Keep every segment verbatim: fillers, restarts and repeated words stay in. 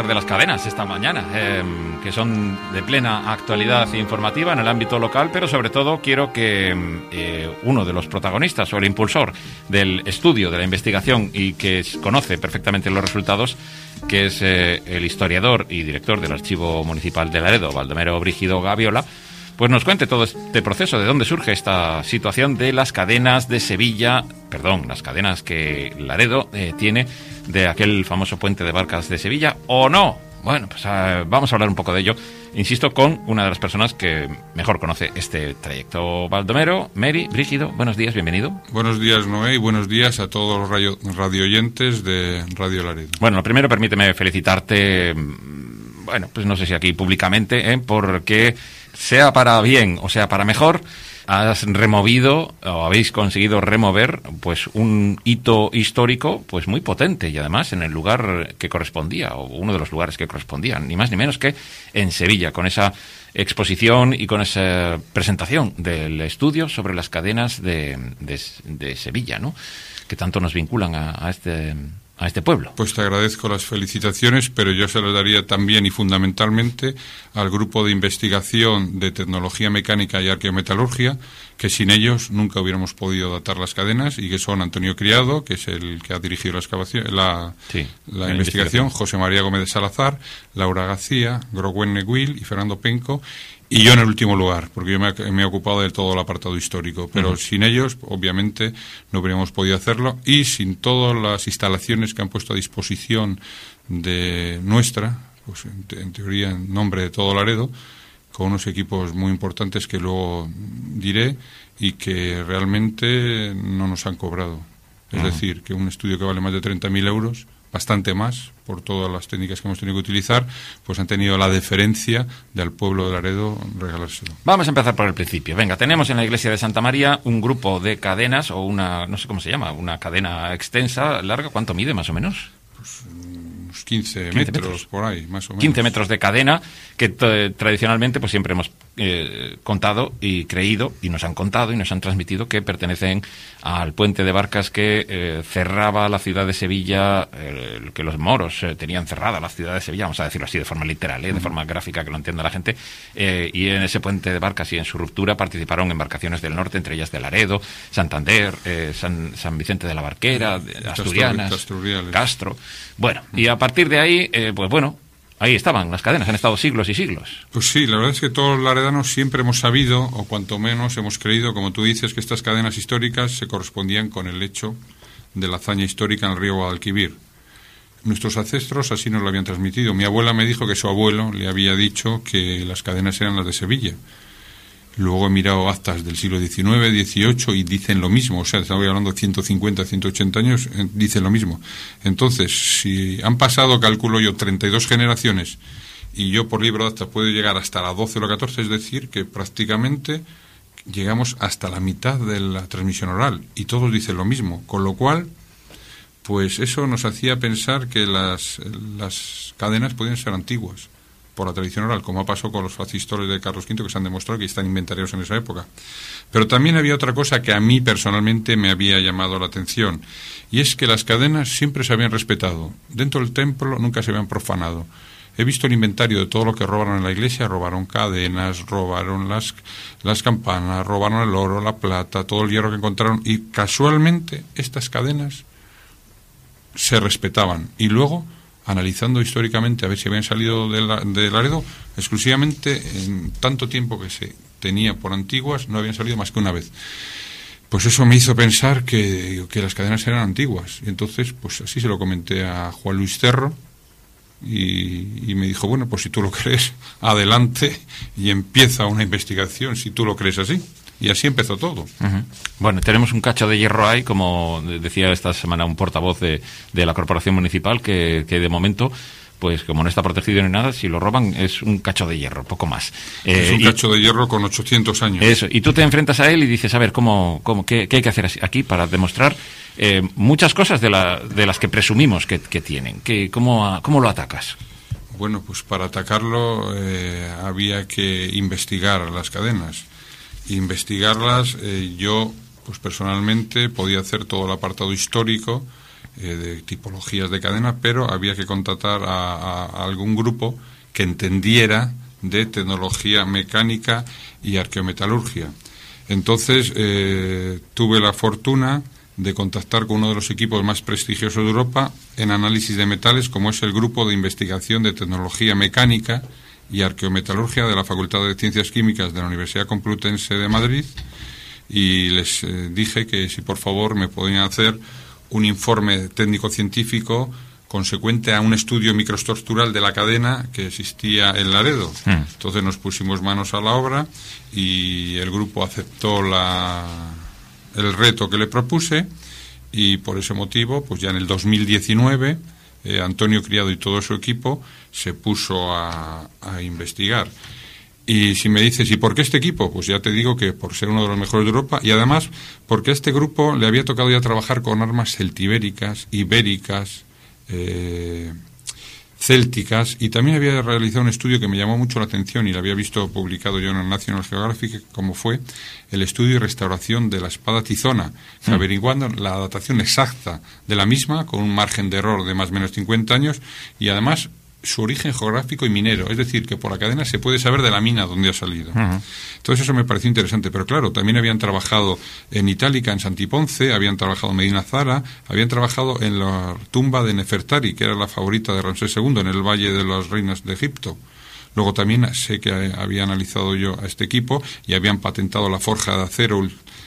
hablar de las cadenas esta mañana, eh, que son de plena actualidad informativa en el ámbito local, pero sobre todo quiero que eh, uno de los protagonistas o el impulsor del estudio, de la investigación y que conoce perfectamente los resultados, que es eh, el historiador y director del Archivo Municipal de Laredo, Baldomero Brígido Gaviola, pues nos cuente todo este proceso, de dónde surge esta situación de las cadenas de Sevilla, perdón, las cadenas que Laredo eh, tiene de aquel famoso puente de barcas de Sevilla, ¿o no? Bueno, pues uh, vamos a hablar un poco de ello, insisto, con una de las personas que mejor conoce este trayecto. Baldomero, Mary, Brígido, buenos días, bienvenido. Buenos días, Noé, y buenos días a todos los radio, radioyentes de Radio Laredo. Bueno, lo primero, permíteme felicitarte, bueno, pues no sé si aquí públicamente, ¿eh? porque sea para bien o sea para mejor, has removido o habéis conseguido remover pues un hito histórico pues muy potente y además en el lugar que correspondía, o uno de los lugares que correspondían, ni más ni menos que en Sevilla, con esa exposición y con esa presentación del estudio sobre las cadenas de, de, de Sevilla, ¿no? Que tanto nos vinculan a, a este... a este pueblo. Pues te agradezco las felicitaciones, pero yo se las daría también y fundamentalmente al grupo de investigación de tecnología mecánica y arqueometalurgia, que sin ellos nunca hubiéramos podido datar las cadenas, y que son Antonio Criado, que es el que ha dirigido la excavación, la, sí, la, la investigación, investigación, José María Gómez de Salazar, Laura García, Grogwen Neguil y Fernando Penco, y yo en el último lugar, porque yo me, me he ocupado de todo el apartado histórico, pero uh-huh. sin ellos, obviamente, no habríamos podido hacerlo, y sin todas las instalaciones que han puesto a disposición de nuestra, pues en, te, en teoría en nombre de todo Laredo, con unos equipos muy importantes que luego diré y que realmente no nos han cobrado. Es uh-huh. decir, que un estudio que vale más de treinta mil euros, bastante más, por todas las técnicas que hemos tenido que utilizar, pues han tenido la deferencia del pueblo de Laredo regalárselo. Vamos a empezar por el principio. Venga, tenemos en la iglesia de Santa María un grupo de cadenas, o una, no sé cómo se llama, una cadena extensa, larga. ¿Cuánto mide, más o menos? Pues unos quince, quince metros, metros, por ahí, más o menos. quince metros de cadena, que t- tradicionalmente pues siempre hemos eh, contado y creído, y nos han contado y nos han transmitido que pertenecen al puente de barcas que eh, cerraba la ciudad de Sevilla, eh, que los moros eh, tenían cerrada la ciudad de Sevilla, vamos a decirlo así de forma literal, eh, de forma gráfica que lo entienda la gente, eh, y en ese puente de barcas y en su ruptura participaron embarcaciones del norte, entre ellas de Laredo, Santander, eh, San, San Vicente de la Barquera, de Asturianas, Castro. Bueno, y a partir de ahí, eh, pues bueno, ahí estaban las cadenas, han estado siglos y siglos. Pues sí, la verdad es que todos los laredanos siempre hemos sabido, o cuanto menos hemos creído, como tú dices, que estas cadenas históricas se correspondían con el hecho de la hazaña histórica en el río Guadalquivir. Nuestros ancestros así nos lo habían transmitido. Mi abuela me dijo que su abuelo le había dicho que las cadenas eran las de Sevilla. Luego he mirado actas del siglo diecinueve, dieciocho y dicen lo mismo. O sea, estamos hablando de ciento cincuenta, ciento ochenta años, eh, dicen lo mismo. Entonces, si han pasado, calculo yo, treinta y dos generaciones y yo por libro de actas puedo llegar hasta la doce o la catorce, es decir, que prácticamente llegamos hasta la mitad de la transmisión oral y todos dicen lo mismo. Con lo cual, pues eso nos hacía pensar que las, las cadenas podían ser antiguas por la tradición oral, como ha pasado con los facistores de Carlos quinto, que se han demostrado que están inventariados en esa época. Pero también había otra cosa que a mí personalmente me había llamado la atención, y es que las cadenas siempre se habían respetado. Dentro del templo nunca se habían profanado. He visto el inventario de todo lo que robaron en la iglesia. Robaron cadenas, robaron las, las campanas, robaron el oro, la plata, todo el hierro que encontraron, y casualmente estas cadenas se respetaban. Y luego, analizando históricamente a ver si habían salido de, la, de Laredo, exclusivamente en tanto tiempo que se tenía por antiguas, no habían salido más que una vez. Pues eso me hizo pensar que, que las cadenas eran antiguas. Y entonces, pues así se lo comenté a Juan Luis Cerro, y, y me dijo, bueno, pues si tú lo crees, adelante, y empieza una investigación, si tú lo crees así. Y así empezó todo. Uh-huh. Bueno, tenemos un cacho de hierro ahí, como decía esta semana un portavoz de, de la Corporación Municipal, que, que de momento, pues como no está protegido ni nada, si lo roban es un cacho de hierro, poco más. Es eh, un y, cacho de hierro con ochocientos años. Eso, y tú te enfrentas a él y dices, a ver, ¿cómo, cómo, qué, qué hay que hacer aquí para demostrar eh, muchas cosas de, la, de las que presumimos que, que tienen? Que, ¿cómo, ¿Cómo lo atacas? Bueno, pues para atacarlo eh, había que investigar las cadenas. Investigarlas, eh, yo pues personalmente podía hacer todo el apartado histórico eh, de tipologías de cadena, pero había que contratar a, a, a algún grupo que entendiera de tecnología mecánica y arqueometalurgia. Entonces eh, tuve la fortuna de contactar con uno de los equipos más prestigiosos de Europa en análisis de metales, como es el Grupo de Investigación de Tecnología Mecánica y Arqueometalurgia de la Facultad de Ciencias Químicas de la Universidad Complutense de Madrid, y les eh, dije que si por favor me podían hacer un informe técnico-científico consecuente a un estudio microestructural de la cadena que existía en Laredo. Mm. Entonces nos pusimos manos a la obra y el grupo aceptó la, el reto que le propuse, y por ese motivo, pues ya en el dos mil diecinueve, eh, Antonio Criado y todo su equipo se puso a, a investigar. Y si me dices, ¿y por qué este equipo? Pues ya te digo que por ser uno de los mejores de Europa, y además porque a este grupo le había tocado ya trabajar con armas celtibéricas, ibéricas, Eh, célticas, y también había realizado un estudio que me llamó mucho la atención y lo había visto publicado yo en el National Geographic, como fue el estudio y restauración de la espada tizona, mm. averiguando la datación exacta de la misma con un margen de error de más o menos cincuenta años, y además su origen geográfico y minero, es decir, que por la cadena se puede saber de la mina donde ha salido. Uh-huh. Entonces eso me pareció interesante, pero claro, también habían trabajado en Itálica, en Santiponce, habían trabajado en Medina Zara, habían trabajado en la tumba de Nefertari, que era la favorita de Ramsés segundo, en el Valle de las Reinas de Egipto. Luego también sé que había analizado yo a este equipo y habían patentado la forja de acero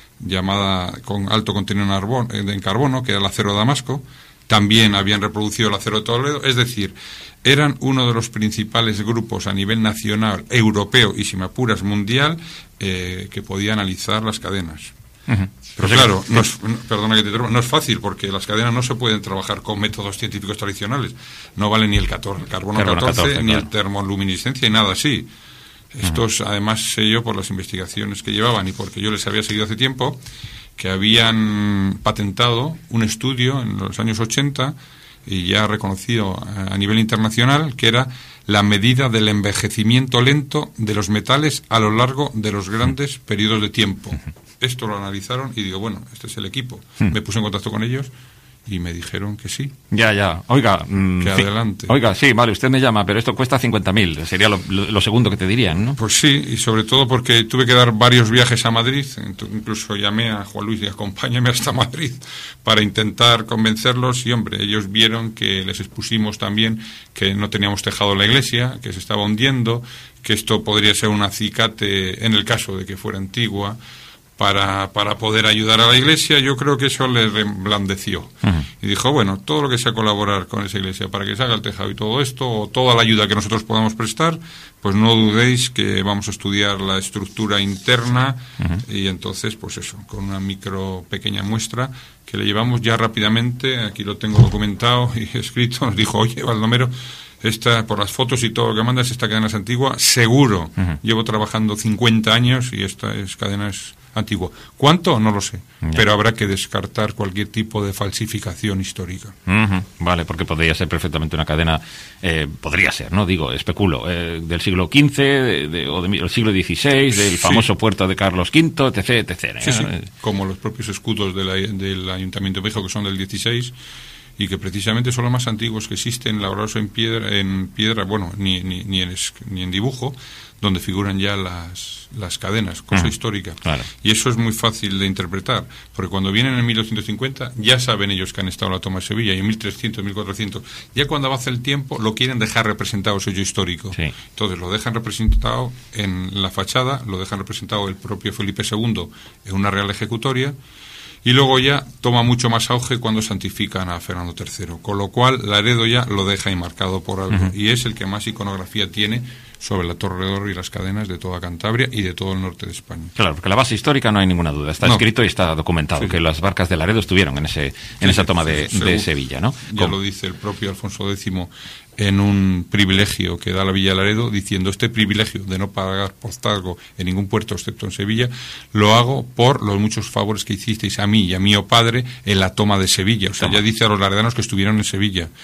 llamada con alto contenido en carbono, que era el acero de Damasco. También habían reproducido el acero de Toledo, es decir, eran uno de los principales grupos a nivel nacional, europeo y, si me apuras, mundial, eh, que podía analizar las cadenas. Uh-huh. Pero claro, no es, perdona que te interrumpa, no es fácil, porque las cadenas no se pueden trabajar con métodos científicos tradicionales. No vale ni el, catorce, el carbono, carbono catorce, catorce, ni claro. el termoluminiscencia y nada así. Estos, uh-huh. además, sé yo por las investigaciones que llevaban y porque yo les había seguido hace tiempo, que habían patentado un estudio en los años ochenta y ya reconocido a nivel internacional, que era la medida del envejecimiento lento de los metales a lo largo de los grandes periodos de tiempo. Esto lo analizaron y digo, bueno, este es el equipo. Me puse en contacto con ellos y me dijeron que sí. Ya, ya. Oiga, mmm, que adelante. Oiga, sí, vale, usted me llama, pero esto cuesta cincuenta mil. Sería lo, lo, lo segundo que te dirían, ¿no? Pues sí, y sobre todo porque tuve que dar varios viajes a Madrid. Incluso llamé a Juan Luis y acompáñame hasta Madrid para intentar convencerlos. Y, hombre, ellos vieron que les expusimos también que no teníamos tejado la iglesia, que se estaba hundiendo, que esto podría ser un acicate en el caso de que fuera antigua, para, para poder ayudar a la iglesia. Yo creo que eso le reblandeció. Uh-huh. Y dijo, bueno, todo lo que sea colaborar con esa iglesia para que se haga el tejado y todo esto, o toda la ayuda que nosotros podamos prestar, pues no dudéis que vamos a estudiar la estructura interna. Uh-huh. Y entonces, pues eso, con una micro pequeña muestra que le llevamos ya rápidamente, aquí lo tengo documentado y escrito, nos dijo, oye, Baldomero, esta, por las fotos y todo lo que mandas, esta cadena es antigua, seguro. Uh-huh. Llevo trabajando cincuenta años y esta es cadena es antigua. ¿Cuánto? No lo sé. Yeah. Pero habrá que descartar cualquier tipo de falsificación histórica. Uh-huh. Vale, porque podría ser perfectamente una cadena, eh, podría ser, ¿no? Digo, especulo, eh, del siglo quince de, de, o del siglo dieciséis, del sí. famoso puerto de Carlos quinto, etc, etcétera. Sí, sí. Como los propios escudos de la, del Ayuntamiento Viejo, que son del dieciséis, y que precisamente son los más antiguos que existen, labrados en piedra, en piedra bueno, ni, ni, ni, en, ni en dibujo, donde figuran ya las, las cadenas, cosa uh-huh. histórica. Claro. Y eso es muy fácil de interpretar, porque cuando vienen en mil doscientos cincuenta, ya saben ellos que han estado en la toma de Sevilla, y en mil trescientos, mil cuatrocientos, ya cuando avanza el tiempo, lo quieren dejar representado su hecho histórico. Sí. Entonces lo dejan representado en la fachada, lo dejan representado el propio Felipe segundo en una real ejecutoria, y luego ya toma mucho más auge cuando santifican a Fernando tercero, con lo cual Laredo ya lo deja enmarcado por algo, uh-huh. y es el que más iconografía tiene sobre la Torre de Oro y las cadenas de toda Cantabria y de todo el norte de España. Claro, porque la base histórica no hay ninguna duda, está no. escrito y está documentado, sí. que las barcas de Laredo estuvieron en ese en sí, esa toma de, sí, de Sevilla, ¿no? Ya ¿Cómo? Lo dice el propio Alfonso décimo en un privilegio que da la Villa de Laredo, diciendo, este privilegio de no pagar postazgo en ningún puerto excepto en Sevilla, lo hago por los muchos favores que hicisteis a mí y a mi padre en la toma de Sevilla. O sea, toma. Ya dice a los laredanos que estuvieron en Sevilla.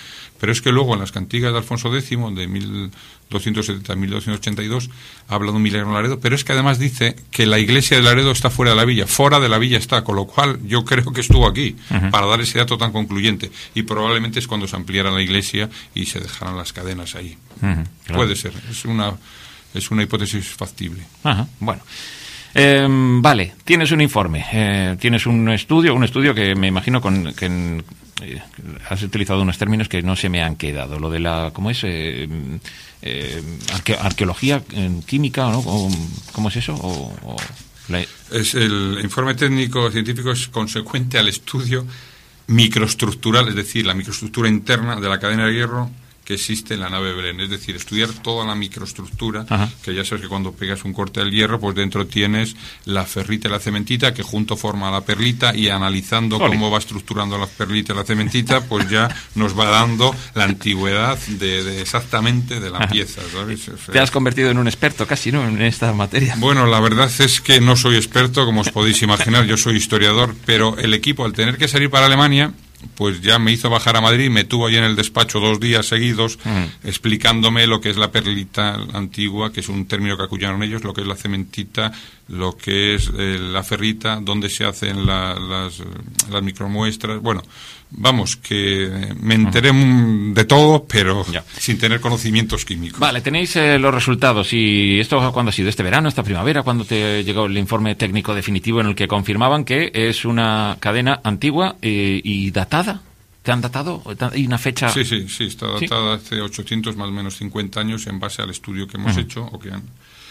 Pero es que luego en las cantigas de Alfonso X, de mil doscientos setenta a mil doscientos ochenta y dos, habla de un milagro en Laredo, pero es que además dice que la iglesia de Laredo está fuera de la villa, fuera de la villa está, con lo cual yo creo que estuvo aquí, uh-huh. para dar ese dato tan concluyente, y probablemente es cuando se ampliara la iglesia y se dejaran las cadenas ahí. Uh-huh, claro. Puede ser, es una, es una hipótesis factible. Uh-huh, bueno. Eh, vale, tienes un informe, eh, tienes un estudio, un estudio que me imagino con que eh, has utilizado unos términos que no se me han quedado, lo de la, ¿cómo es? Eh, eh, arque, arqueología eh, química, ¿no? ¿Cómo, cómo es eso? O, o la... Es el informe técnico científico es consecuente al estudio microestructural, es decir, la microestructura interna de la cadena de hierro que existe en la nave Belén, es decir, estudiar toda la microestructura, Ajá. que ya sabes que cuando pegas un corte del hierro, pues dentro tienes la ferrita y la cementita, que junto forma la perlita, y analizando Oli. cómo va estructurando la perlita y la cementita, pues ya nos va dando la antigüedad de, de exactamente de la Ajá. pieza, ¿sabes? Te has convertido en un experto casi, ¿no?, en esta materia. Bueno, la verdad es que no soy experto, como os podéis imaginar, yo soy historiador, pero el equipo, al tener que salir para Alemania, pues ya me hizo bajar a Madrid, me tuvo ahí en el despacho dos días seguidos mm. explicándome lo que es la perlita antigua, que es un término que acuñaron ellos, lo que es la cementita, lo que es eh, la ferrita, dónde se hacen la, las, las micromuestras. Bueno, vamos, que me enteré mm. de todo, pero ya. sin tener conocimientos químicos. Vale, tenéis eh, los resultados. ¿Y esto cuándo ha sido? ¿Este verano, esta primavera? ¿Cuándo te llegó el informe técnico definitivo en el que confirmaban que es una cadena antigua eh, y datada? ¿Te han datado? ¿Hay una fecha? Sí, sí, sí, está datada ¿Sí? hace ochocientos más o menos cincuenta años en base al estudio que hemos uh-huh. hecho. O que han...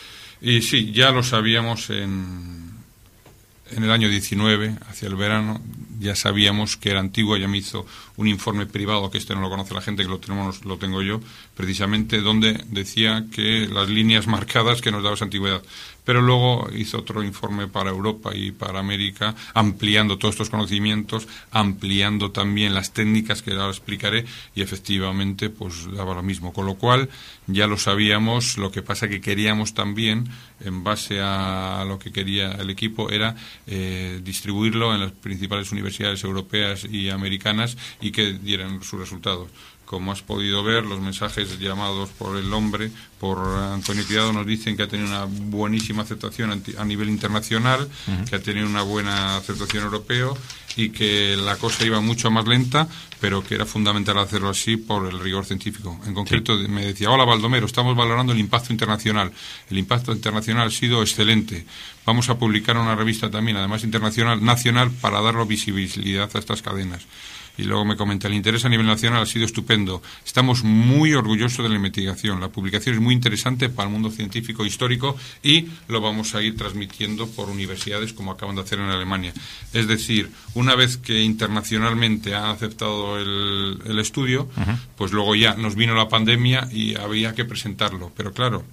Y sí, ya lo sabíamos en, en el año diecinueve, hacia el verano, ya sabíamos que era antigua, ya me hizo un informe privado, que este no lo conoce la gente, que lo tenemos, lo tengo yo, precisamente donde decía que las líneas marcadas que nos daba esa antigüedad. Pero luego hizo otro informe para Europa y para América, ampliando todos estos conocimientos, ampliando también las técnicas que ahora explicaré, y efectivamente pues daba lo mismo. Con lo cual ya lo sabíamos, lo que pasa que queríamos también, en base a lo que quería el equipo, era eh, distribuirlo en las principales universidades europeas y americanas y que dieran sus resultados. Como has podido ver, los mensajes llamados por el hombre, por Antonio Criado, nos dicen que ha tenido una buenísima aceptación a nivel internacional, uh-huh. que ha tenido una buena aceptación europea y que la cosa iba mucho más lenta, pero que era fundamental hacerlo así por el rigor científico. En concreto, sí. me decía, hola Baldomero, estamos valorando el impacto internacional. El impacto internacional ha sido excelente. Vamos a publicar una revista también, además internacional, nacional, para darle visibilidad a estas cadenas. Y luego me comenta, el interés a nivel nacional ha sido estupendo. Estamos muy orgullosos de la investigación. La publicación es muy interesante para el mundo científico e histórico y lo vamos a ir transmitiendo por universidades como acaban de hacer en Alemania. Es decir, una vez que internacionalmente han aceptado el, el estudio, uh-huh. pues luego ya nos vino la pandemia y había que presentarlo. Pero claro,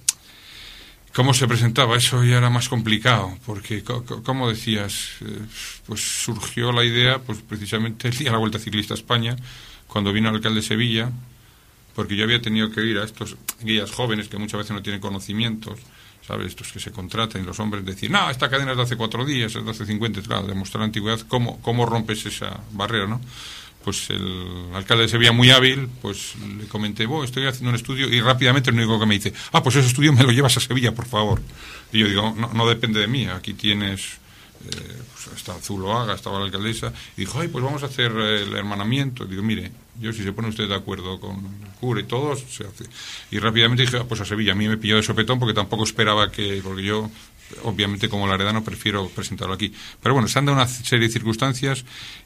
¿cómo se presentaba? Eso ya era más complicado, porque, como decías, pues surgió la idea, pues precisamente el día de la Vuelta Ciclista a España, cuando vino el alcalde de Sevilla, porque yo había tenido que ir a estos guías jóvenes que muchas veces no tienen conocimientos, ¿sabes? Estos que se contratan y los hombres decir, no, esta cadena es de hace cuatro días, es de hace cincuenta, claro, demostrar la antigüedad, ¿cómo, cómo rompes esa barrera, no? Pues el alcalde de Sevilla, muy hábil, pues le comenté, oh, estoy haciendo un estudio, y rápidamente el único que me dice, ah, pues ese estudio me lo llevas a Sevilla, por favor. Y yo digo, no, no depende de mí, aquí tienes, eh, pues está Zuloaga, estaba la alcaldesa, y dijo, ay, pues vamos a hacer el hermanamiento. Y digo, mire, yo si se pone usted de acuerdo con el cura y todo, se hace. Y rápidamente dije, ah, pues a Sevilla. A mí me pilló de sopetón porque tampoco esperaba que, porque yo, obviamente como laredano, prefiero presentarlo aquí. Pero bueno, se han dado una serie de circunstancias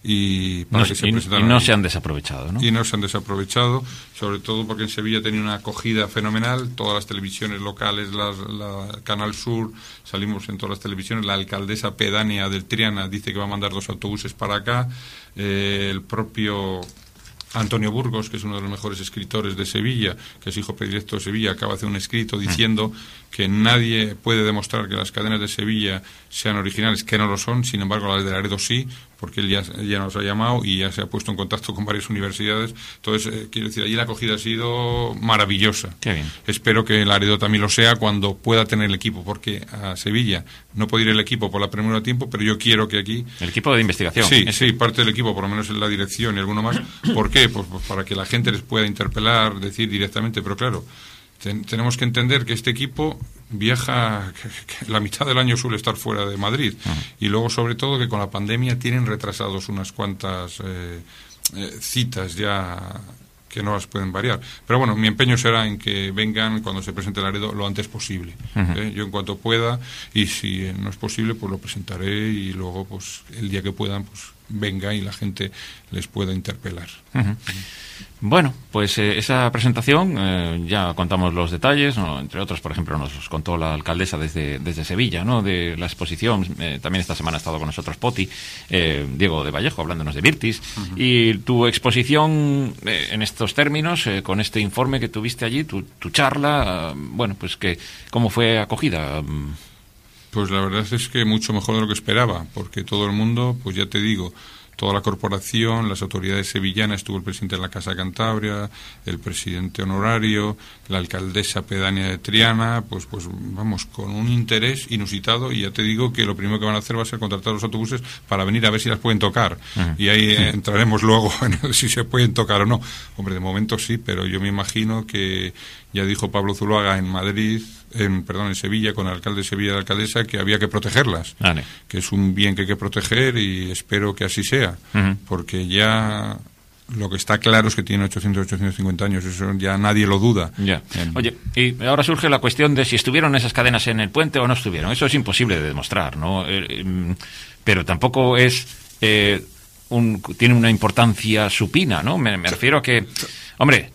y para no, que se y, presentaran y no aquí. se han desaprovechado, ¿no? Y no se han desaprovechado, sobre todo porque en Sevilla tenía una acogida fenomenal, todas las televisiones locales, las, la Canal Sur, salimos en todas las televisiones, la alcaldesa pedánea del Triana dice que va a mandar dos autobuses para acá, eh, el propio Antonio Burgos, que es uno de los mejores escritores de Sevilla, que es hijo predilecto de Sevilla, acaba de hacer un escrito diciendo que nadie puede demostrar que las cadenas de Sevilla sean originales, que no lo son, sin embargo las de Laredo sí, porque él ya, ya nos ha llamado y ya se ha puesto en contacto con varias universidades. Entonces, eh, quiero decir, allí la acogida ha sido maravillosa. Qué bien. Espero que Laredo también lo sea cuando pueda tener el equipo, porque a Sevilla no puede ir el equipo por la premura de tiempo, pero yo quiero que aquí... El equipo de investigación. Sí, sí, parte del equipo, por lo menos en la dirección y alguno más. ¿Por qué? Pues, pues para que la gente les pueda interpelar, decir directamente, pero claro, ten, tenemos que entender que este equipo viaja, que, que la mitad del año suele estar fuera de Madrid, uh-huh. y luego sobre todo que con la pandemia tienen retrasados unas cuantas eh, eh, citas ya que no las pueden variar. Pero bueno, mi empeño será en que vengan cuando se presente Laredo lo antes posible. Uh-huh. ¿eh? Yo en cuanto pueda, y si no es posible, pues lo presentaré y luego pues el día que puedan, pues venga y la gente les pueda interpelar. Uh-huh. Uh-huh. Bueno, pues eh, esa presentación, eh, ya contamos los detalles, ¿no? Entre otros, por ejemplo, nos los contó la alcaldesa desde, desde Sevilla, ¿no? De la exposición. Eh, también esta semana ha estado con nosotros Poti, eh, Diego de Vallejo, hablándonos de Virtis. Uh-huh. Y tu exposición eh, en estos términos, eh, con este informe que tuviste allí, tu, tu charla, eh, bueno, pues que ¿cómo fue acogida? Pues la verdad es que mucho mejor de lo que esperaba, porque todo el mundo, pues ya te digo, toda la corporación, las autoridades sevillanas, estuvo el presidente de la Casa de Cantabria, el presidente honorario, la alcaldesa pedánea de Triana, pues pues vamos, con un interés inusitado, y ya te digo que lo primero que van a hacer va a ser contratar los autobuses para venir a ver si las pueden tocar. Uh-huh. Y ahí eh, entraremos luego en si se pueden tocar o no. Hombre, de momento sí, pero yo me imagino que ya dijo Pablo Zuloaga en Madrid, en perdón, en Sevilla, con el alcalde de Sevilla y la alcaldesa, que había que protegerlas, vale. que es un bien que hay que proteger, y espero que así sea, uh-huh. porque ya lo que está claro es que tiene ochocientos, ochocientos cincuenta años, eso ya nadie lo duda. Ya. Oye, y ahora surge la cuestión de si estuvieron esas cadenas en el puente o no estuvieron. Eso es imposible de demostrar, ¿no? Eh, pero tampoco es... Eh, un, tiene una importancia supina, ¿no? Me, me refiero a que, hombre...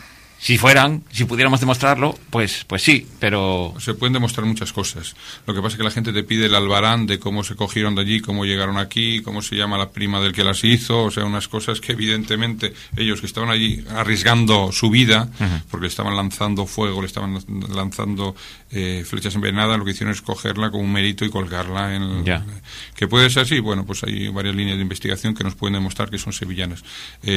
Si fueran, si pudiéramos demostrarlo, pues pues sí, pero... Se pueden demostrar muchas cosas. Lo que pasa es que la gente te pide el albarán de cómo se cogieron de allí, cómo llegaron aquí, cómo se llama la prima del que las hizo, o sea, unas cosas que evidentemente ellos que estaban allí arriesgando su vida, uh-huh. porque estaban lanzando fuego, le estaban lanzando eh, flechas envenenadas, lo que hicieron es cogerla con un mérito y colgarla en... Yeah. ¿Que puede ser así? Bueno, pues hay varias líneas de investigación que nos pueden demostrar que son sevillanas.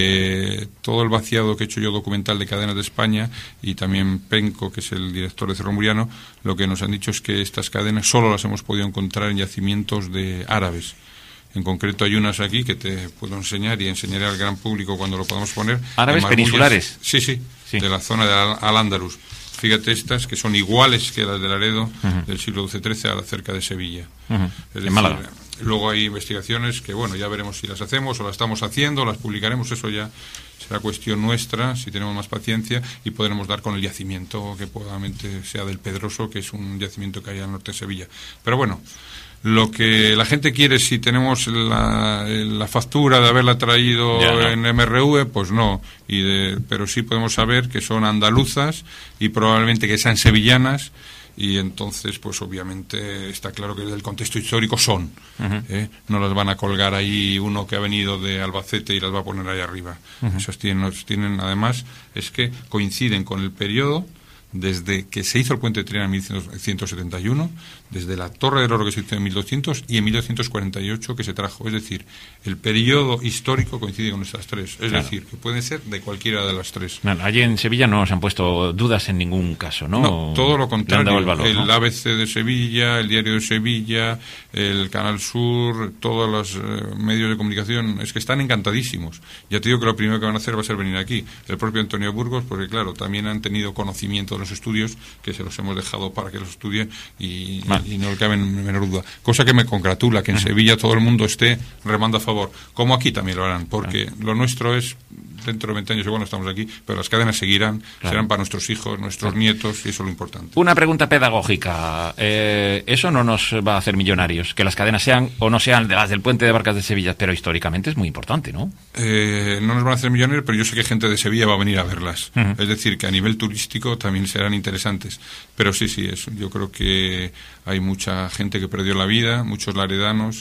Eh, todo el vaciado que he hecho yo documental de cadenas de España, y también Penco, que es el director de Cerro Muriano, lo que nos han dicho es que estas cadenas solo las hemos podido encontrar en yacimientos de árabes. En concreto hay unas aquí que te puedo enseñar y enseñaré al gran público cuando lo podamos poner. ¿Árabes peninsulares? Sí, sí, sí, de la zona de Al-Ándalus. Fíjate estas, que son iguales que las de Laredo, uh-huh. del siglo doce trece, cerca de Sevilla. Uh-huh. Es decir, en Málaga. Luego hay investigaciones que, bueno, ya veremos si las hacemos o las estamos haciendo, las publicaremos, eso ya será cuestión nuestra, si tenemos más paciencia, y podremos dar con el yacimiento que probablemente sea del Pedroso, que es un yacimiento que hay al norte de Sevilla. Pero bueno, lo que la gente quiere, si tenemos la, la factura de haberla traído ya, no. en M R V, pues no, y de, pero sí podemos saber que son andaluzas y probablemente que sean sevillanas. Y entonces, pues obviamente está claro que del contexto histórico son. Uh-huh. ¿eh? No las van a colgar ahí uno que ha venido de Albacete y las va a poner ahí arriba. Uh-huh. Esas tienen, tienen, además, es que coinciden con el periodo desde que se hizo el puente de Triana en mil ciento setenta y uno, desde la Torre del Oro que se hizo en mil doscientos y en mil doscientos cuarenta y ocho que se trajo. Es decir, el periodo histórico coincide con estas tres. Es claro. decir, que pueden ser de cualquiera de las tres. Claro, allí en Sevilla no se han puesto dudas en ningún caso, ¿no? No, todo lo contrario. El, valor, el ¿no? A B C de Sevilla, el Diario de Sevilla, el Canal Sur, todos los eh, medios de comunicación, es que están encantadísimos. Ya te digo que lo primero que van a hacer va a ser venir aquí. El propio Antonio Burgos, porque claro, también han tenido conocimiento de los estudios, que se los hemos dejado para que los estudien y, y, y no le cabe en menor duda. Cosa que me congratula, que en uh-huh. Sevilla todo el mundo esté remando a favor, como aquí también lo harán, porque uh-huh. lo nuestro es, dentro de veinte años igual no estamos aquí, pero las cadenas seguirán, claro. serán para nuestros hijos, nuestros claro. nietos, y eso es lo importante. Una pregunta pedagógica, eh, eso no nos va a hacer millonarios, que las cadenas sean o no sean de las del Puente de Barcas de Sevilla, pero históricamente es muy importante, ¿no? Eh, no nos van a hacer millonarios, pero yo sé que gente de Sevilla va a venir a verlas, uh-huh. es decir, que a nivel turístico también serán interesantes, pero sí, sí, eso, yo creo que hay mucha gente que perdió la vida, muchos laredanos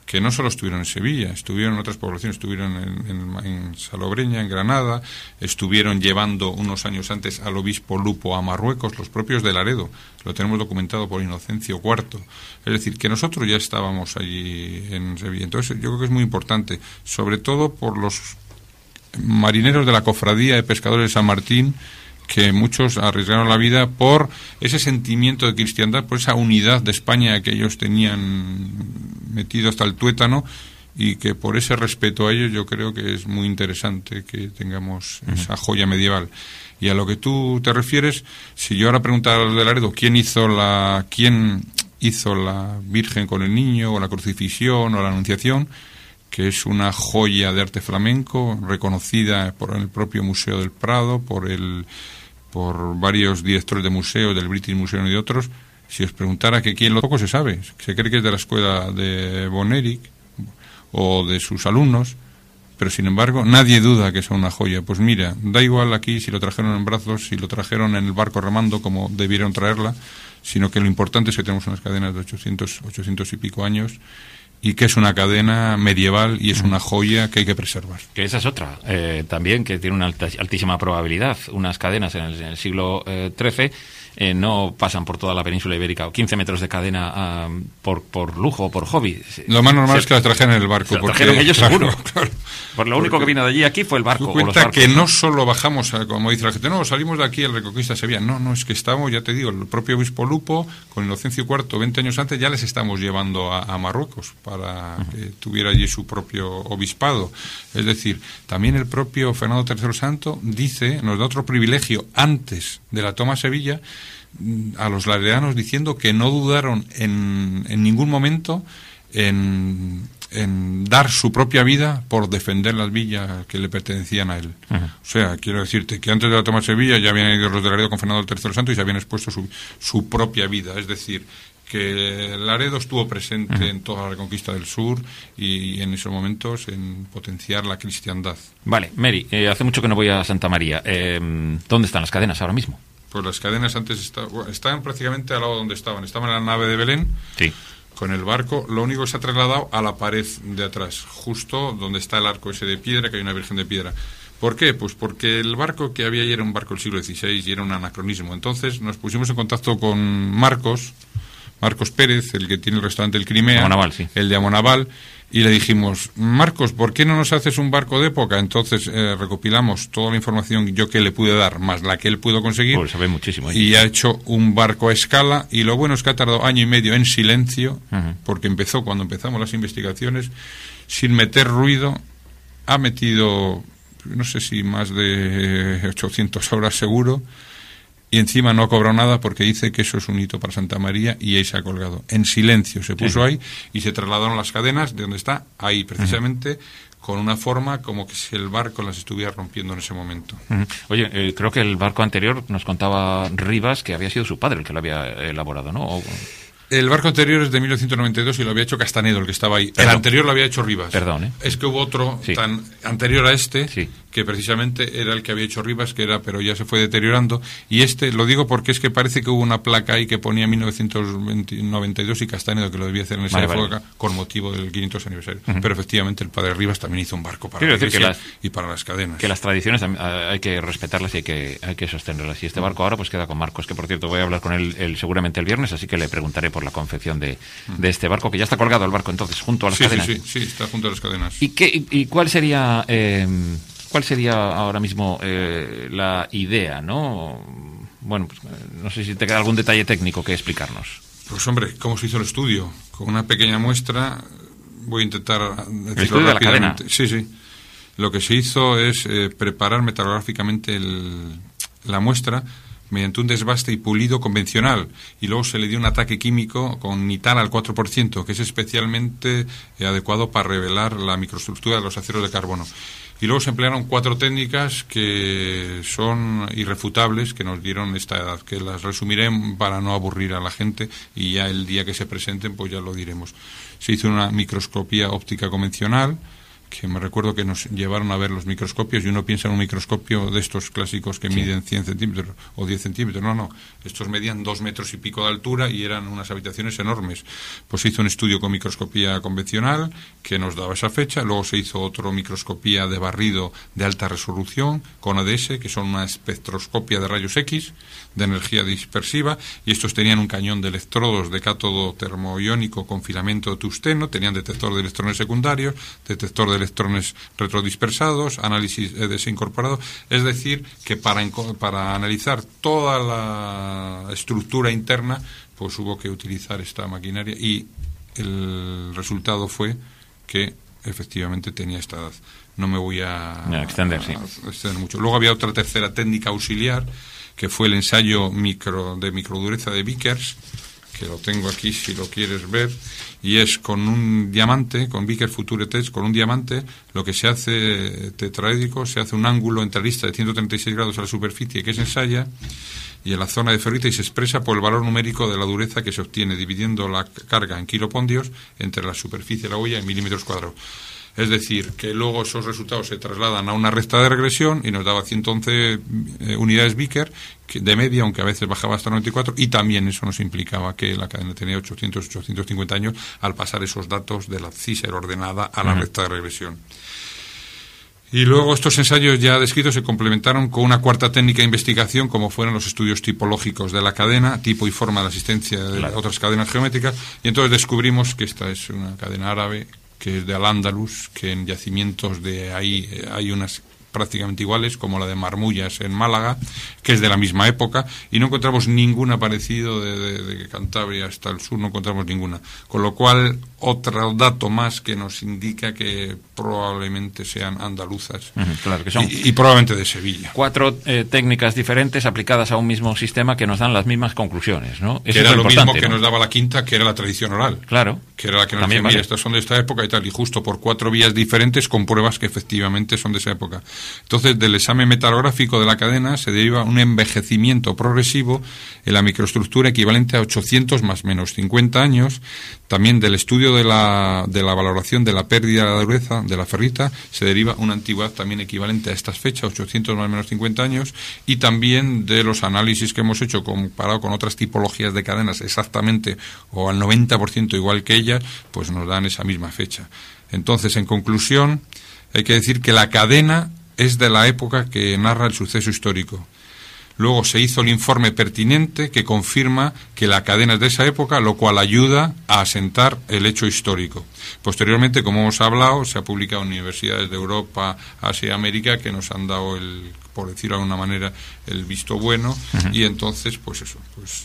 que no solo estuvieron en Sevilla, estuvieron en otras poblaciones, estuvieron en, en, en Salobreña, en Granada, estuvieron llevando unos años antes al obispo Lupo a Marruecos, los propios de Laredo, lo tenemos documentado por Inocencio cuarto. Es decir, que nosotros ya estábamos allí en Sevilla. Entonces, yo creo que es muy importante, sobre todo por los marineros de la Cofradía de Pescadores de San Martín, que muchos arriesgaron la vida por ese sentimiento de cristiandad, por esa unidad de España que ellos tenían metido hasta el tuétano, y que por ese respeto a ellos yo creo que es muy interesante que tengamos uh-huh. esa joya medieval. Y a lo que tú te refieres, si yo ahora preguntara a los de Laredo quién hizo la quién hizo la Virgen con el niño, o la crucifixión, o la Anunciación, que es una joya de arte flamenco reconocida por el propio Museo del Prado, por el por varios directores de museos del British Museum y de otros, si os preguntara que quién lo poco se sabe, se cree que es de la escuela de Boneric o de sus alumnos, pero sin embargo nadie duda que es una joya. Pues mira, da igual aquí si lo trajeron en brazos, si lo trajeron en el barco remando como debieron traerla, sino que lo importante es que tenemos unas cadenas de ochocientos, ochocientos y pico años, y que es una cadena medieval y es una joya que hay que preservar. Que esa es otra, eh, también, que tiene una alta, altísima probabilidad. Unas cadenas en el, en el siglo eh, trece eh, no pasan por toda la península ibérica, o quince metros de cadena uh, por, por lujo o por hobby. Lo más normal se, es que las trajeran en el barco. Se la porque, trajeron ellos claro, seguro. Claro, por lo único que vino de allí aquí fue el barco. Tú cuenta o los que no solo bajamos, a, como dice la gente, no, salimos de aquí al Reconquista de Sevilla. No, no, es que estamos, ya te digo, el propio obispo Lupo, con Inocencio cuarto, veinte años antes, ya les estamos llevando a, a Marruecos para uh-huh. que tuviera allí su propio obispado. Es decir, también el propio Fernando tercero Santo dice, nos da otro privilegio antes de la toma a Sevilla, a los laredanos, diciendo que no dudaron en, en ningún momento en, en dar su propia vida por defender las villas que le pertenecían a él. Uh-huh. O sea, quiero decirte que antes de la toma de Sevilla ya habían ido los de Laredo con Fernando tercero Santo y se habían expuesto su, su propia vida. Es decir, que Laredo estuvo presente uh-huh. en toda la reconquista del sur y en esos momentos en potenciar la cristiandad. Vale, Mary, eh, hace mucho que no voy a Santa María. Eh, ¿Dónde están las cadenas ahora mismo? Pues las cadenas antes está, bueno, estaban prácticamente al lado donde estaban. Estaban en la nave de Belén, sí, con el barco. Lo único que se ha trasladado a la pared de atrás, justo donde está el arco ese de piedra, que hay una virgen de piedra. ¿Por qué? Pues porque el barco que había ahí era un barco del siglo dieciséis y era un anacronismo. Entonces nos pusimos en contacto con Marcos, Marcos Pérez, el que tiene el restaurante El Crimea, Amonaval, sí. el de Amonaval, y le dijimos, Marcos, ¿por qué no nos haces un barco de época? Entonces eh, recopilamos toda la información yo que le pude dar, más la que él pudo conseguir, pues sabe muchísimo, ¿eh? Y ha hecho un barco a escala, y lo bueno es que ha tardado año y medio en silencio, uh-huh. porque empezó cuando empezamos las investigaciones, sin meter ruido, ha metido, no sé si más de ochocientas horas seguro, y encima no ha cobrado nada porque dice que eso es un hito para Santa María, y ahí se ha colgado. En silencio se puso sí. ahí y se trasladaron las cadenas de donde está, ahí precisamente, uh-huh. con una forma como que si el barco las estuviera rompiendo en ese momento. Uh-huh. Oye, eh, creo que el barco anterior nos contaba Rivas que había sido su padre el que lo había elaborado, ¿no? O... El barco anterior es de mil novecientos noventa y dos y lo había hecho Castanedo, el que estaba ahí. Perdón. El anterior lo había hecho Rivas. Perdón, ¿eh? Es que hubo otro sí. tan anterior a este, sí. que precisamente era el que había hecho Rivas, que era, pero ya se fue deteriorando. Y este, lo digo porque es que parece que hubo una placa ahí que ponía mil novecientos noventa y dos y Castanedo, que lo debía hacer en esa vale, época, vale. con motivo del quinientos aniversario. Uh-huh. Pero efectivamente el padre Rivas también hizo un barco para Quiero la iglesia las, y para las cadenas. Que las tradiciones hay que respetarlas y hay que, hay que sostenerlas. Y este barco ahora pues queda con Marcos, que por cierto voy a hablar con él, él seguramente el viernes, así que le preguntaré por la confección de de este barco, que ya está colgado el barco entonces junto a las sí, cadenas. Sí, sí, sí, está junto a las cadenas. ¿Y qué y cuál sería eh, cuál sería ahora mismo eh, la idea, no? Bueno, pues, no sé si te queda algún detalle técnico que explicarnos. Pues hombre, ¿cómo se hizo el estudio? Con una pequeña muestra, voy a intentar decirlo el estudio rápidamente. De la cadena. Sí, sí. Lo que se hizo es eh, preparar metalográficamente el, la muestra mediante un desbaste y pulido convencional, y luego se le dio un ataque químico con nital al cuatro por ciento, que es especialmente eh, adecuado para revelar la microestructura de los aceros de carbono. Y luego se emplearon cuatro técnicas que son irrefutables, que nos dieron esta edad, que las resumiré para no aburrir a la gente, y ya el día que se presenten pues ya lo diremos. Se hizo una microscopía óptica convencional, que me recuerdo que nos llevaron a ver los microscopios, y uno piensa en un microscopio de estos clásicos que sí. miden cien centímetros o diez centímetros. No, no, estos medían dos metros y pico de altura y eran unas habitaciones enormes. Pues se hizo un estudio con microscopía convencional que nos daba esa fecha, luego se hizo otro microscopía de barrido de alta resolución con A D S, que son una espectroscopia de rayos X de energía dispersiva, y estos tenían un cañón de electrodos de cátodo termoiónico con filamento de tungsteno, tenían detector de electrones secundarios, detector de electrones retrodispersados, análisis E D S incorporado. Es decir, que para, para analizar toda la estructura interna, pues hubo que utilizar esta maquinaria, y el resultado fue que efectivamente tenía esta edad. No me voy a, a extender, sí. a extender mucho. Luego había otra tercera técnica auxiliar, que fue el ensayo micro de microdureza de Vickers, que lo tengo aquí si lo quieres ver, y es con un diamante, con Vickers Future Test, con un diamante, lo que se hace tetraédrico, se hace un ángulo entre arista de ciento treinta y seis grados a la superficie que se ensaya, y en la zona de ferrita, y se expresa por el valor numérico de la dureza que se obtiene dividiendo la carga en kilopondios entre la superficie de la olla en milímetros cuadrados. Es decir, que luego esos resultados se trasladan a una recta de regresión y nos daba ciento once eh, unidades Vickers de media, aunque a veces bajaba hasta noventa y cuatro, y también eso nos implicaba que la cadena tenía ochocientos, ochocientos cincuenta años al pasar esos datos de la C I S E R ordenada a la uh-huh. recta de regresión. Y luego estos ensayos ya descritos se complementaron con una cuarta técnica de investigación, como fueron los estudios tipológicos de la cadena, tipo y forma de asistencia de claro. otras cadenas geométricas, y entonces descubrimos que esta es una cadena árabe, que es de Al-Ándalus, que en yacimientos de ahí eh, hay unas prácticamente iguales, como la de Marmullas en Málaga, que es de la misma época, y no encontramos ninguna parecido de, de, de Cantabria hasta el sur, no encontramos ninguna. Con lo cual, otro dato más que nos indica que probablemente sean andaluzas. Uh-huh, claro que son. Y, y probablemente de Sevilla. Cuatro eh, técnicas diferentes aplicadas a un mismo sistema que nos dan las mismas conclusiones, ¿no? Eso que era es lo, lo mismo que ¿no? nos daba la quinta, que era la tradición oral. Claro. Que era la que nos decía, mira, estas son de esta época y tal, y justo por cuatro vías diferentes compruebas que efectivamente son de esa época. Entonces, del examen metalográfico de la cadena se deriva un envejecimiento progresivo en la microestructura equivalente a ochocientos más menos cincuenta años. También del estudio de la, de la valoración de la pérdida de la dureza de la ferrita se deriva una antigüedad también equivalente a estas fechas, ochocientos más menos cincuenta años, y también de los análisis que hemos hecho comparado con otras tipologías de cadenas exactamente o al noventa por ciento igual que ellas, pues nos dan esa misma fecha. Entonces, en conclusión, hay que decir que la cadena es de la época que narra el suceso histórico. Luego se hizo el informe pertinente que confirma que la cadena es de esa época, lo cual ayuda a asentar el hecho histórico. Posteriormente, como hemos hablado, se ha publicado en universidades de Europa, Asia y América que nos han dado, el, por decirlo de alguna manera, el visto bueno. Uh-huh. Y entonces, pues eso, pues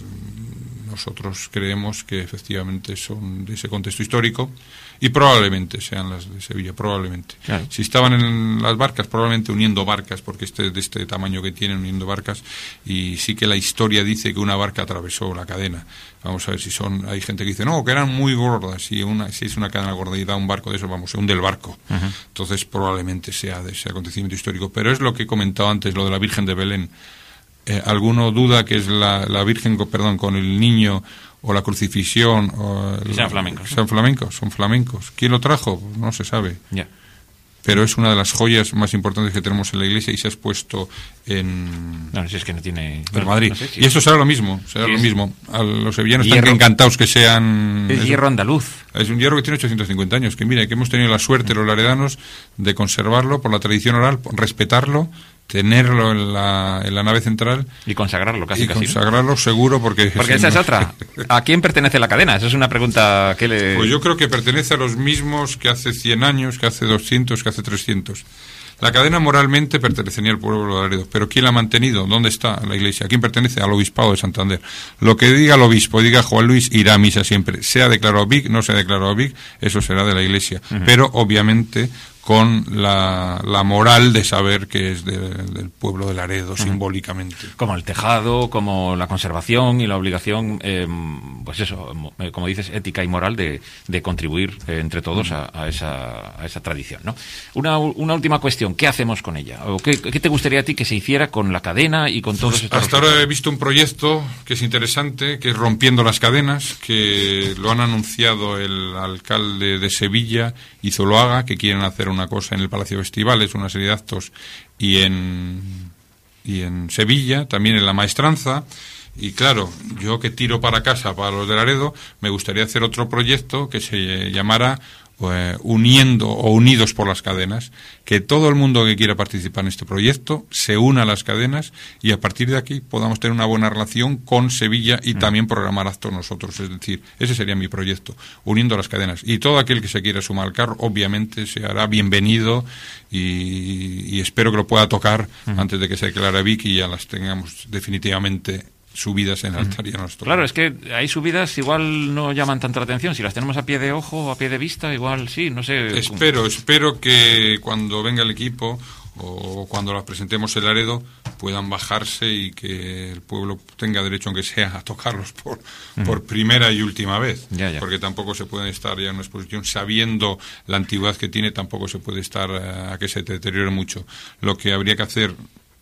nosotros creemos que efectivamente son de ese contexto histórico y probablemente sean las de Sevilla, probablemente. Claro. Si estaban en las barcas, probablemente uniendo barcas, porque este de este tamaño que tienen, uniendo barcas, y sí que la historia dice que una barca atravesó la cadena. Vamos a ver si son, hay gente que dice, no, que eran muy gordas, si una si es una cadena gorda y da un barco de eso, vamos, se hunde el barco. Uh-huh. Entonces probablemente sea de ese acontecimiento histórico. Pero es lo que he comentado antes, lo de la Virgen de Belén. Eh, ¿Alguno duda que es la, la Virgen, perdón, con el niño o la crucifixión? O el, sean flamencos. Sean flamencos, son flamencos. ¿Quién lo trajo? No se sabe. Ya. Yeah. Pero es una de las joyas más importantes que tenemos en la iglesia y se ha expuesto en... No, si es que no tiene... En Madrid. No sé si y esto será lo mismo, será lo es... mismo. A los sevillanos hierro... están encantados que sean... Es hierro andaluz. Es un hierro que tiene ochocientos cincuenta años, que mira, que hemos tenido la suerte los laredanos de conservarlo por la tradición oral, respetarlo, tenerlo en la, en la nave central y consagrarlo casi y casi consagrarlo seguro porque porque esa no... es otra. ¿A quién pertenece la cadena? Esa es una pregunta que le... Pues yo creo que pertenece a los mismos que hace cien años, que hace doscientos, que hace trescientos. La cadena moralmente pertenecía al pueblo de Laredo, pero ¿quién la ha mantenido? ¿Dónde está la iglesia? ¿A quién pertenece? Al obispado de Santander. Lo que diga el obispo, diga Juan Luis, irá a misa siempre. Sea declarado V I C, no sea declarado V I C, eso será de la iglesia. Uh-huh. Pero obviamente con la, la moral de saber que es de, del pueblo de Laredo, uh-huh. simbólicamente. Como el tejado, como la conservación y la obligación, eh, pues eso, eh, como dices, ética y moral de, de contribuir eh, entre todos uh-huh. a, a, esa, a esa tradición, ¿no? Una, una última cuestión, ¿qué hacemos con ella? ¿O qué, qué te gustaría a ti que se hiciera con la cadena y con todos pues estos hasta ahora he visto un proyecto que es interesante, que es Rompiendo las Cadenas, que lo han anunciado el alcalde de Sevilla y Zuloaga, que quieren hacer una cosa en el Palacio de Festivales, una serie de actos, y en, y en Sevilla, también en la Maestranza. Y claro, yo que tiro para casa, para los de Laredo, me gustaría hacer otro proyecto que se llamara eh, Uniendo o Unidos por las Cadenas, que todo el mundo que quiera participar en este proyecto se una a las cadenas y a partir de aquí podamos tener una buena relación con Sevilla y mm. también programar actos nosotros. Es decir, ese sería mi proyecto, uniendo las cadenas. Y todo aquel que se quiera sumar al carro, obviamente, se hará bienvenido y, y espero que lo pueda tocar mm. antes de que se declare Vic y ya las tengamos definitivamente subidas en el altar. Ya no estoy. Claro, es que hay subidas igual no llaman tanta la atención. Si las tenemos a pie de ojo, a pie de vista, igual sí, no sé. Espero, espero que cuando venga el equipo o cuando las presentemos en Laredo puedan bajarse y que el pueblo tenga derecho, aunque sea, a tocarlos por, uh-huh. por primera y última vez. Ya, ya. Porque tampoco se puede estar ya en una exposición sabiendo la antigüedad que tiene, tampoco se puede estar a, a que se deteriore mucho. Lo que habría que hacer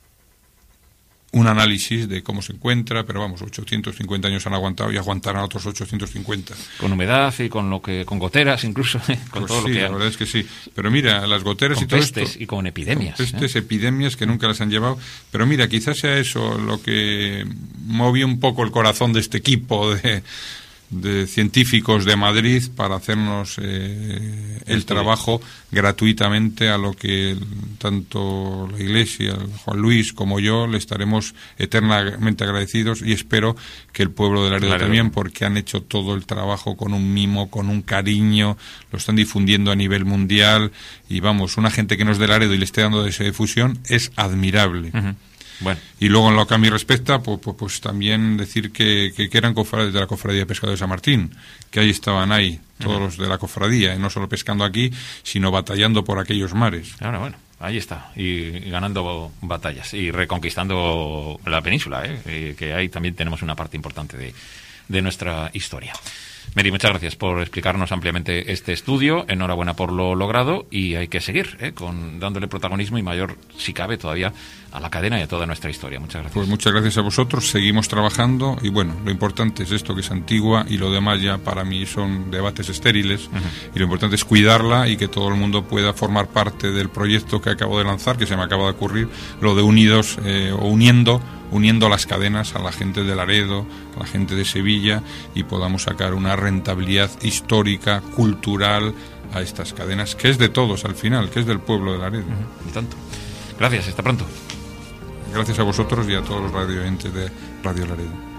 un análisis de cómo se encuentra, pero vamos, ochocientos cincuenta años han aguantado y aguantarán otros ochocientos cincuenta. Con humedad y con lo que con goteras incluso, ¿eh? Con pues todo sí, lo que la han... verdad es que sí. Pero mira, las goteras con y todo pestes esto, y con epidemias. Con pestes, ¿eh? epidemias que nunca las han llevado. Pero mira, quizás sea eso lo que movió un poco el corazón de este equipo de de científicos de Madrid para hacernos eh, el trabajo gratuitamente, a lo que tanto la Iglesia, Juan Luis como yo le estaremos eternamente agradecidos, y espero que el pueblo de Laredo claro. también, porque han hecho todo el trabajo con un mimo, con un cariño, lo están difundiendo a nivel mundial y vamos, una gente que no es de Laredo y le esté dando esa difusión es admirable. Uh-huh. Bueno. Y luego en lo que a mí respecta, pues, pues, pues también decir que, que, que eran cofrades de la Cofradía de Pescadores de San Martín, que ahí estaban ahí, todos uh-huh. los de la cofradía, y no solo pescando aquí, sino batallando por aquellos mares. Claro, bueno, ahí está, y, y ganando batallas, y reconquistando la península, ¿eh? Y que ahí también tenemos una parte importante de, de nuestra historia. Mary, muchas gracias por explicarnos ampliamente este estudio. Enhorabuena por lo logrado y hay que seguir ¿eh? con dándole protagonismo y mayor, si cabe, todavía a la cadena y a toda nuestra historia. Muchas gracias. Pues muchas gracias a vosotros. Seguimos trabajando y bueno, lo importante es esto, que es antigua, y lo demás ya para mí son debates estériles. Uh-huh. Y lo importante es cuidarla y que todo el mundo pueda formar parte del proyecto que acabo de lanzar, que se me acaba de ocurrir, lo de Unidos eh, o uniendo uniendo las cadenas a la gente de Laredo, a la gente de Sevilla, y podamos sacar una rentabilidad histórica, cultural a estas cadenas, que es de todos al final, que es del pueblo de Laredo. Uh-huh. Y tanto. Gracias, hasta pronto. Gracias a vosotros y a todos los radioyentes de Radio Laredo.